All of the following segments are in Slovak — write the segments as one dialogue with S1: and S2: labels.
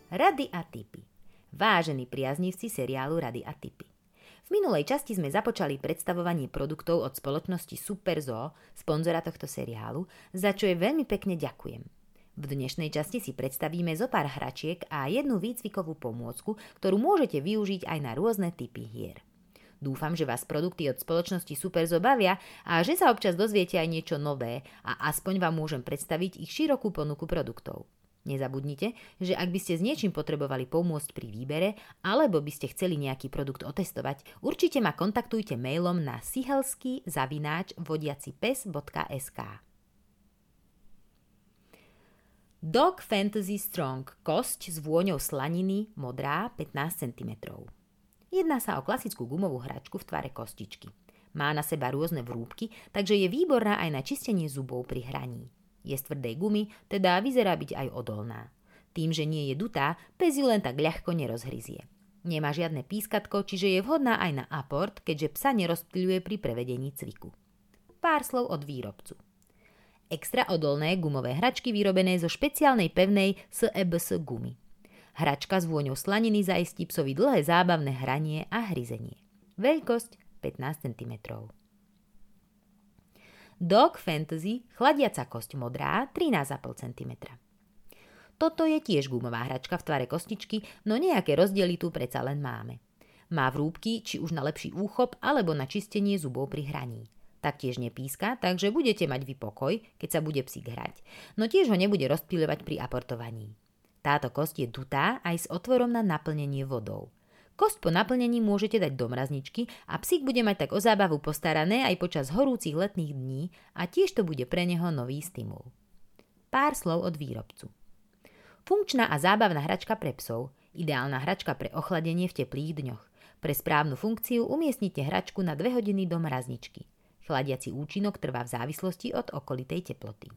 S1: Rady a tipy. Vážení priaznivci seriálu Rady a tipy. V minulej časti sme započali predstavovanie produktov od spoločnosti Super Zoo, sponzora tohto seriálu, za čo je veľmi pekne ďakujem. V dnešnej časti si predstavíme zo pár hračiek a jednu výcvikovú pomôcku, ktorú môžete využiť aj na rôzne typy hier. Dúfam, že vás produkty od spoločnosti Super Zoo bavia a že sa občas dozviete aj niečo nové a aspoň vám môžem predstaviť ich širokú ponuku produktov. Nezabudnite, že ak by ste s niečím potrebovali pomôcť pri výbere alebo by ste chceli nejaký produkt otestovať, určite ma kontaktujte mailom na sihelský@vodiacipes.sk. Dog Fantasy Strong, kosť s vôňou slaniny, modrá, 15 cm. Jedná sa o klasickú gumovú hračku v tvare kostičky. Má na seba rôzne vrúbky, takže je výborná aj na čistenie zubov pri hraní. Je z tvrdej gumy, teda vyzerá byť aj odolná. Tým, že nie je dutá, pes ju len tak ľahko nerozhryzie. Nemá žiadne pískatko, čiže je vhodná aj na aport, keďže psa nerozptýľuje pri prevedení cviku. Pár slov od výrobcu. Extra odolné gumové hračky vyrobené zo špeciálnej pevnej SEBS gumy. Hračka s vôňou slaniny zaistí psovi dlhé zábavné hranie a hryzenie. Veľkosť 15 cm. Dog Fantasy, chladiaca kosť modrá, 13,5 cm. Toto je tiež gumová hračka v tvare kostičky, no nejaké rozdiely tu predsa len máme. Má vrúbky, či už na lepší úchop, alebo na čistenie zubov pri hraní. Taktiež nepíska, takže budete mať vy pokoj, keď sa bude psík hrať, no tiež ho nebude rozptýľovať pri aportovaní. Táto kosť je dutá aj s otvorom na naplnenie vodou. Kosť po naplnení môžete dať do mrazničky a psík bude mať tak o zábavu postarané aj počas horúcich letných dní a tiež to bude pre neho nový stimul. Pár slov od výrobcu. Funkčná a zábavná hračka pre psov, ideálna hračka pre ochladenie v teplých dňoch. Pre správnu funkciu umiestnite hračku na 2 hodiny do mrazničky. Chladiaci účinok trvá v závislosti od okolitej teploty.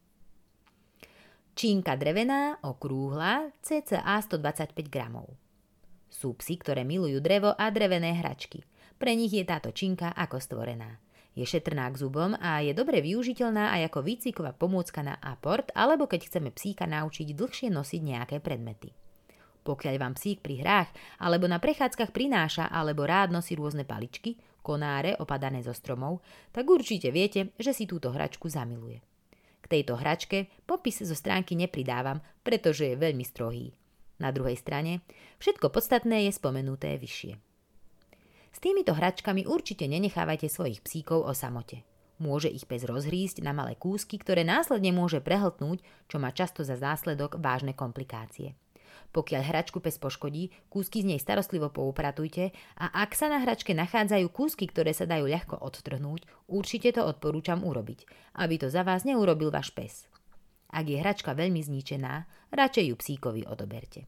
S1: Čínka drevená, okrúhla, cca 125 gramov. Sú psi, ktoré milujú drevo a drevené hračky. Pre nich je táto činka ako stvorená. Je šetrná k zubom a je dobre využiteľná aj ako výcviková pomôcka na aport alebo keď chceme psíka naučiť dlhšie nosiť nejaké predmety. Pokiaľ vám psík pri hrách alebo na prechádzkach prináša alebo rád nosí rôzne paličky, konáre opadané zo stromov, tak určite viete, že si túto hračku zamiluje. K tejto hračke popis zo stránky nepridávam, pretože je veľmi strohý. Na druhej strane, všetko podstatné je spomenuté vyššie. S týmito hračkami určite nenechávajte svojich psíkov o samote. Môže ich pes rozhrísť na malé kúsky, ktoré následne môže prehltnúť, čo má často za následok vážne komplikácie. Pokiaľ hračku pes poškodí, kúsky z nej starostlivo poupratujte a ak sa na hračke nachádzajú kúsky, ktoré sa dajú ľahko odtrhnúť, určite to odporúčam urobiť, aby to za vás neurobil váš pes. Ak je hračka veľmi zničená, radšej ju psíkovi odoberte.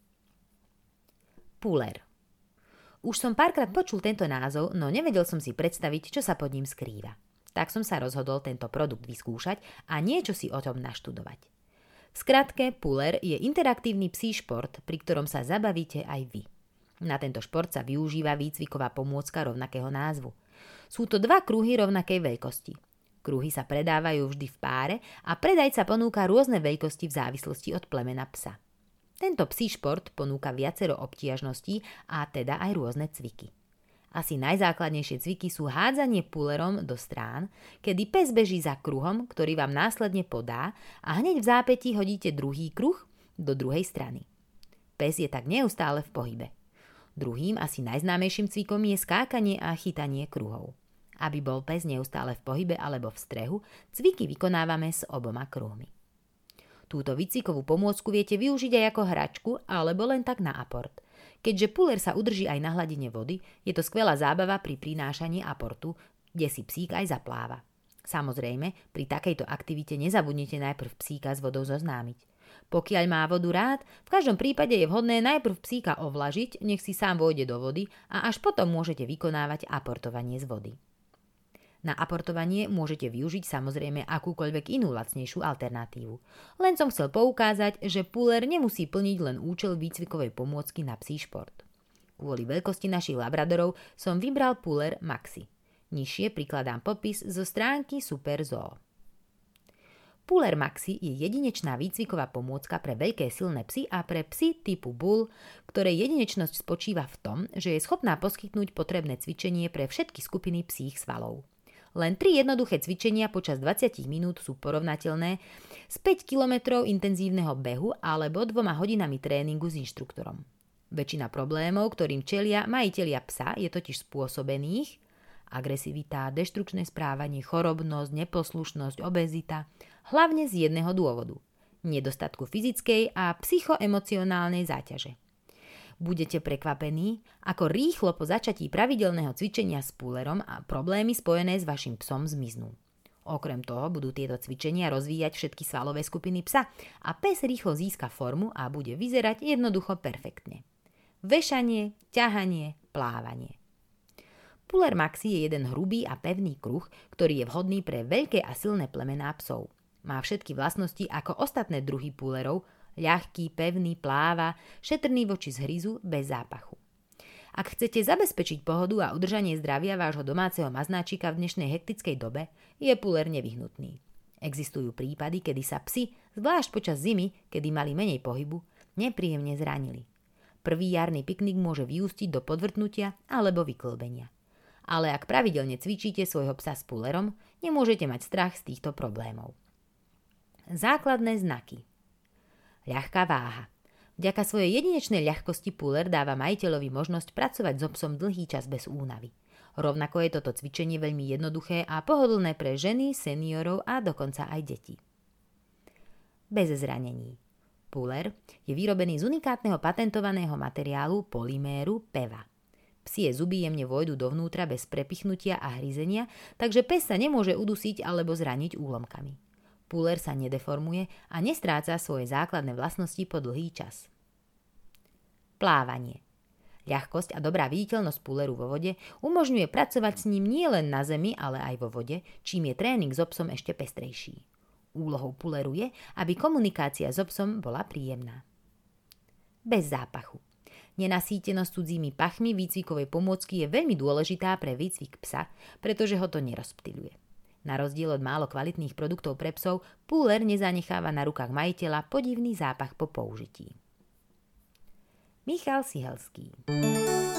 S1: Puller. Už som párkrát počul tento názov, no nevedel som si predstaviť, čo sa pod ním skrýva. Tak som sa rozhodol tento produkt vyskúšať a niečo si o tom naštudovať. V skratke, puller je interaktívny psí šport, pri ktorom sa zabavíte aj vy. Na tento šport sa využíva výcviková pomôcka rovnakého názvu. Sú to 2 kruhy rovnakej veľkosti. Kruhy sa predávajú vždy v páre a predajca ponúka rôzne veľkosti v závislosti od plemena psa. Tento psí šport ponúka viacero obtiažností a teda aj rôzne cviky. Asi najzákladnejšie cviky sú hádzanie pullerom do strán, kedy pes beží za kruhom, ktorý vám následne podá a hneď v zápätí hodíte druhý kruh do druhej strany. Pes je tak neustále v pohybe. Druhým asi najznámejším cvikom je skákanie a chytanie kruhov. Aby bol pes neustále v pohybe alebo v strehu, cviky vykonávame s oboma kruhmi. Túto výcvikovú pomôcku viete využiť aj ako hračku alebo len tak na aport. Keďže puller sa udrží aj na hladine vody, je to skvelá zábava pri prinášaní aportu, kde si psík aj zapláva. Samozrejme, pri takejto aktivite nezabudnite najprv psíka s vodou zoznámiť. Pokiaľ má vodu rád, v každom prípade je vhodné najprv psíka ovlažiť, nech si sám vôjde do vody a až potom môžete vykonávať aportovanie z vody. Na aportovanie môžete využiť samozrejme akúkoľvek inú lacnejšiu alternatívu. Len som chcel poukázať, že puller nemusí plniť len účel výcvikovej pomôcky na psí šport. Kvôli veľkosti našich labradorov som vybral puller Maxi. Nižšie prikladám popis zo stránky Super Zoo. Puller Maxi je jedinečná výcviková pomôcka pre veľké silné psy a pre psy typu Bull, ktorej jedinečnosť spočíva v tom, že je schopná poskytnúť potrebné cvičenie pre všetky skupiny psích svalov. Len 3 jednoduché cvičenia počas 20 minút sú porovnateľné s 5 km intenzívneho behu alebo 2 hodinami tréningu s inštruktorom. Väčšina problémov, ktorým čelia majitelia psa, je totiž spôsobených agresivita, deštrukčné správanie, chorobnosť, neposlušnosť, obezita, hlavne z jedného dôvodu – nedostatku fyzickej a psychoemocionálnej záťaže. Budete prekvapení, ako rýchlo po začatí pravidelného cvičenia s Pullerom a problémy spojené s vašim psom zmiznú. Okrem toho budú tieto cvičenia rozvíjať všetky svalové skupiny psa a pes rýchlo získa formu a bude vyzerať jednoducho perfektne. Vešanie, ťahanie, plávanie. Puller Maxi je jeden hrubý a pevný kruh, ktorý je vhodný pre veľké a silné plemená psov. Má všetky vlastnosti ako ostatné druhy Pullerov, ľahký, pevný, pláva, šetrný voči zhryzu, bez zápachu. Ak chcete zabezpečiť pohodu a udržanie zdravia vášho domáceho maznáčika v dnešnej hektickej dobe, je Puller nevyhnutný. Existujú prípady, kedy sa psi, zvlášť počas zimy, kedy mali menej pohybu, nepríjemne zranili. Prvý jarný piknik môže vyústiť do podvrtnutia alebo vyklbenia. Ale ak pravidelne cvičíte svojho psa s Pullerom, nemôžete mať strach z týchto problémov. Základné znaky. Ľahká váha. Vďaka svojej jedinečnej ľahkosti Puller dáva majiteľovi možnosť pracovať so psom dlhý čas bez únavy. Rovnako je toto cvičenie veľmi jednoduché a pohodlné pre ženy, seniorov a dokonca aj deti. Bez zranení. Puller je vyrobený z unikátneho patentovaného materiálu polyméru PEVA. Psie zuby jemne vojdu dovnútra bez prepichnutia a hryzenia, takže pes sa nemôže udusiť alebo zraniť úlomkami. Puller sa nedeformuje a nestráca svoje základné vlastnosti po dlhý čas. Plávanie. Ľahkosť a dobrá viditeľnosť Pulleru vo vode umožňuje pracovať s ním nielen na zemi, ale aj vo vode, čím je tréning so psom ešte pestrejší. Úlohou Pulleru je, aby komunikácia so psom bola príjemná. Bez zápachu. Nenasýtenosť cudzími pachmi výcvikovej pomôcky je veľmi dôležitá pre výcvik psa, pretože ho to nerozptýľuje. Na rozdiel od málo kvalitných produktov pre psov, Puller nezanecháva na rukách majiteľa podivný zápach po použití. Michal Sihelský.